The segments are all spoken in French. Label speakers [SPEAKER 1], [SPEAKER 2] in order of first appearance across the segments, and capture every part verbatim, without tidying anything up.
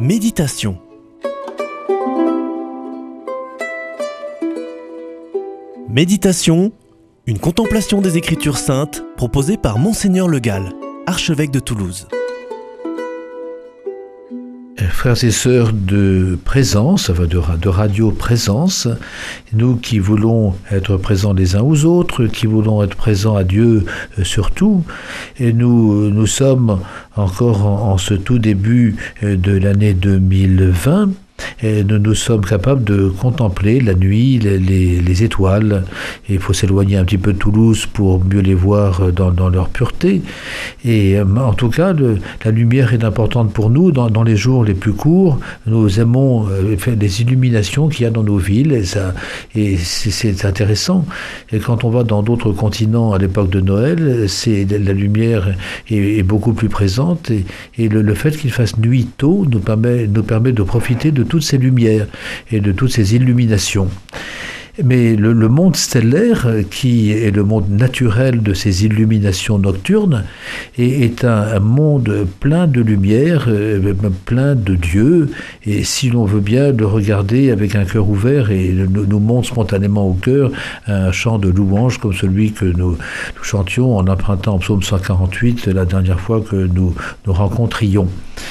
[SPEAKER 1] Méditation. Méditation, une contemplation des Écritures saintes proposée par Monseigneur Le Gall, archevêque de Toulouse.
[SPEAKER 2] Frères et sœurs de présence, de, de radio présence, nous qui voulons être présents les uns aux autres, qui voulons être présents à Dieu surtout, et nous, nous sommes encore en, en ce tout début de l'année deux mille vingt, et nous, nous sommes capables de contempler la nuit, les, les, les étoiles. Et il faut s'éloigner un petit peu de Toulouse pour mieux les voir dans, dans leur pureté. Et en tout cas, le, la lumière est importante pour nous. Dans, dans les jours les plus courts, nous aimons euh, faire les illuminations qu'il y a dans nos villes. Et, ça, et c'est, c'est intéressant. Et quand on va dans d'autres continents à l'époque de Noël, c'est, la lumière est, est beaucoup plus présente. Et, et le, le fait qu'il fasse nuit tôt nous permet, nous permet de profiter de toutes ces lumières et de toutes ces illuminations. Mais le, le monde stellaire, qui est le monde naturel de ces illuminations nocturnes, est, est un, un monde plein de lumière, euh, plein de Dieu, et si l'on veut bien le regarder avec un cœur ouvert, et nous, nous monte spontanément au cœur un chant de louange comme celui que nous, nous chantions en empruntant au psaume cent quarante-huit la dernière fois que nous nous rencontrions.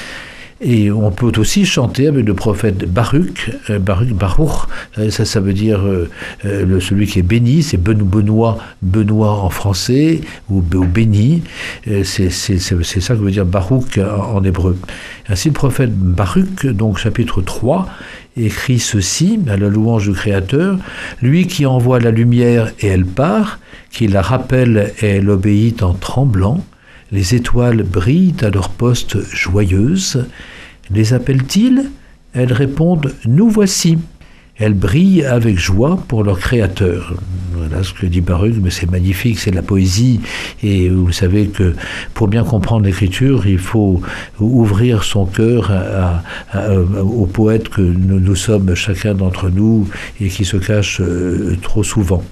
[SPEAKER 2] Et on peut aussi chanter avec le prophète Baruch, euh, Baruch, Baruch, euh, ça, ça veut dire euh, euh, le, celui qui est béni, c'est Benoît, Benoît en français, ou, ou béni, euh, c'est, c'est, c'est, c'est ça que veut dire Baruch en, en hébreu. Ainsi le prophète Baruch, donc chapitre trois, écrit ceci, à la louange du Créateur: lui qui envoie la lumière et elle part, qui la rappelle et elle obéit en tremblant. Les étoiles brillent à leur poste joyeuses. Les appelle-t-il ? Elles répondent « Nous voici ». Elles brillent avec joie pour leur Créateur. Voilà ce que dit Baruch, mais c'est magnifique, c'est de la poésie. Et vous savez que pour bien comprendre l'Écriture, il faut ouvrir son cœur à, à, à, au poète que nous, nous sommes chacun d'entre nous et qui se cache euh, trop souvent.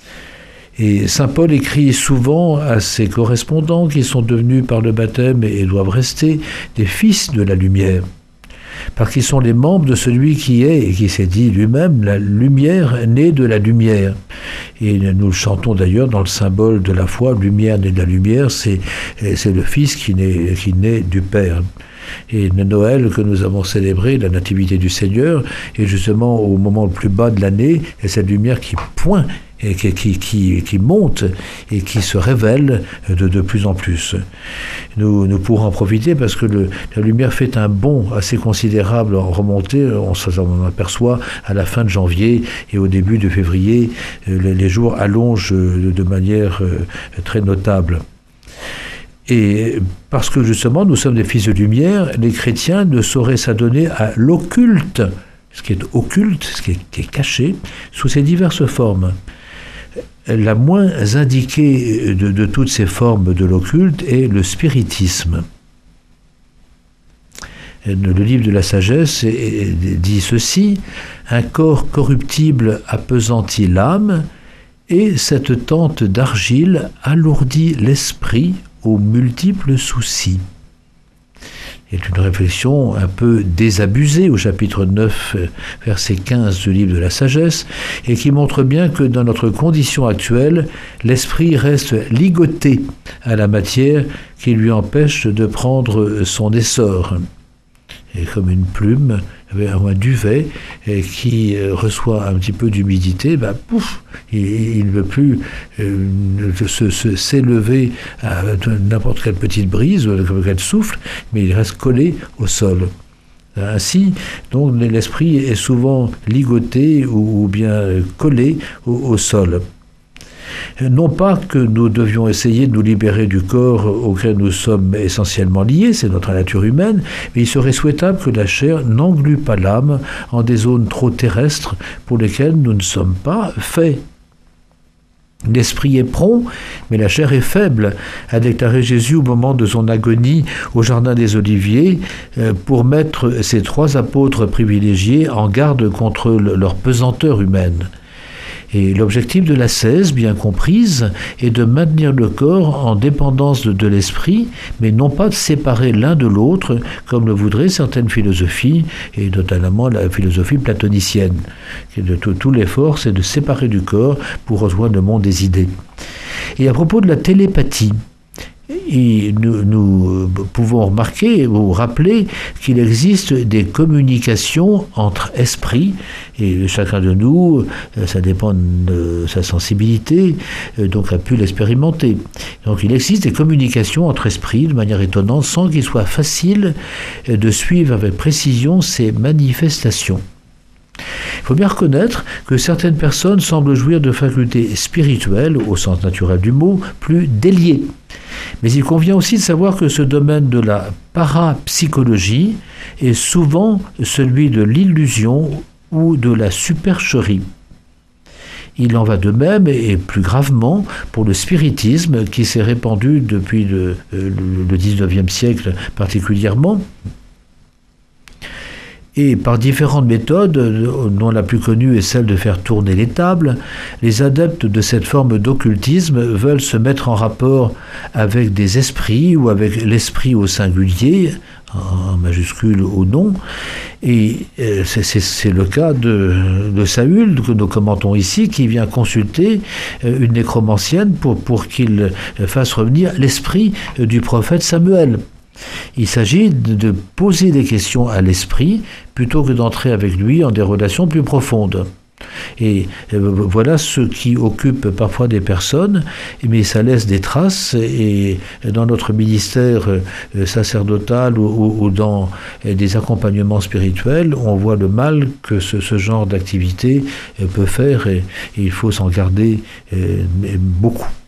[SPEAKER 2] Et saint Paul écrit souvent à ses correspondants qui sont devenus par le baptême et doivent rester des fils de la lumière, parce qu'ils sont les membres de celui qui est et qui s'est dit lui-même la lumière née de la lumière. Et nous le chantons d'ailleurs dans le symbole de la foi, lumière née de la lumière, c'est, c'est le Fils qui naît, qui naît du Père. Et le Noël que nous avons célébré, la nativité du Seigneur, est justement au moment le plus bas de l'année, et cette lumière qui pointe et qui, qui, qui, qui monte et qui se révèle de, de plus en plus. Nous, nous pourrons en profiter parce que le, la lumière fait un bond assez considérable en remontée. On s'en aperçoit à la fin de janvier et au début de février. Les, les jours allongent de, de manière très notable. Et parce que justement nous sommes des fils de lumière, les chrétiens ne sauraient s'adonner à l'occulte, ce qui est occulte, ce qui est, qui est caché, sous ses diverses formes. La moins indiquée de, de toutes ces formes de l'occulte est le spiritisme. Le livre de la sagesse dit ceci: un corps corruptible appesantit l'âme, et cette tente d'argile alourdit l'esprit aux multiples soucis. C'est une réflexion un peu désabusée au chapitre neuf, verset quinze du livre de la sagesse, et qui montre bien que dans notre condition actuelle, l'esprit reste ligoté à la matière qui lui empêche de prendre son essor. Et comme une plume, un duvet et qui reçoit un petit peu d'humidité, ben, pouf, il, il ne veut plus euh, se, se, s'élever à n'importe quelle petite brise, n'importe quel souffle, mais il reste collé au sol. Ainsi, donc, l'esprit est souvent ligoté ou, ou bien collé au, au sol. Non pas que nous devions essayer de nous libérer du corps auquel nous sommes essentiellement liés, c'est notre nature humaine, mais il serait souhaitable que la chair n'englue pas l'âme en des zones trop terrestres pour lesquelles nous ne sommes pas faits. L'esprit est prompt, mais la chair est faible, a déclaré Jésus au moment de son agonie au Jardin des Oliviers, pour mettre ses trois apôtres privilégiés en garde contre leur pesanteur humaine. Et l'objectif de l'ascèse, bien comprise, est de maintenir le corps en dépendance de, de l'esprit, mais non pas de séparer l'un de l'autre, comme le voudraient certaines philosophies, et notamment la philosophie platonicienne. De tout, tout l'effort, c'est de séparer du corps pour rejoindre le monde des idées. Et à propos de la télépathie, et nous, nous pouvons remarquer ou rappeler qu'il existe des communications entre esprits, et chacun de nous, ça dépend de sa sensibilité, donc a pu l'expérimenter. Donc il existe des communications entre esprits de manière étonnante, sans qu'il soit facile de suivre avec précision ces manifestations. Il faut bien reconnaître que certaines personnes semblent jouir de facultés spirituelles, au sens naturel du mot, plus déliées. Mais il convient aussi de savoir que ce domaine de la parapsychologie est souvent celui de l'illusion ou de la supercherie. Il en va de même, et plus gravement, pour le spiritisme qui s'est répandu depuis le, le dix-neuvième siècle particulièrement, et par différentes méthodes, dont la plus connue est celle de faire tourner les tables, les adeptes de cette forme d'occultisme veulent se mettre en rapport avec des esprits ou avec l'esprit au singulier, en majuscule au nom. Et c'est, c'est, c'est le cas de, de Saül, que nous commentons ici, qui vient consulter une nécromancienne pour, pour qu'il fasse revenir l'esprit du prophète Samuel. Il s'agit de poser des questions à l'esprit plutôt que d'entrer avec lui en des relations plus profondes. Et voilà ce qui occupe parfois des personnes, mais ça laisse des traces, et dans notre ministère sacerdotal ou, ou dans des accompagnements spirituels, on voit le mal que ce, ce genre d'activité peut faire, et, et il faut s'en garder beaucoup.